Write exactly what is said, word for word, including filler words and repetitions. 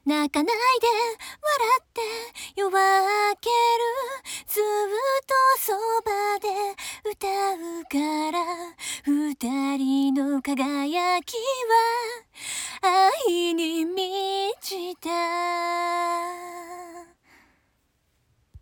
泣かないで笑って夜明ける、ずっとそばで歌うから、二人の輝きは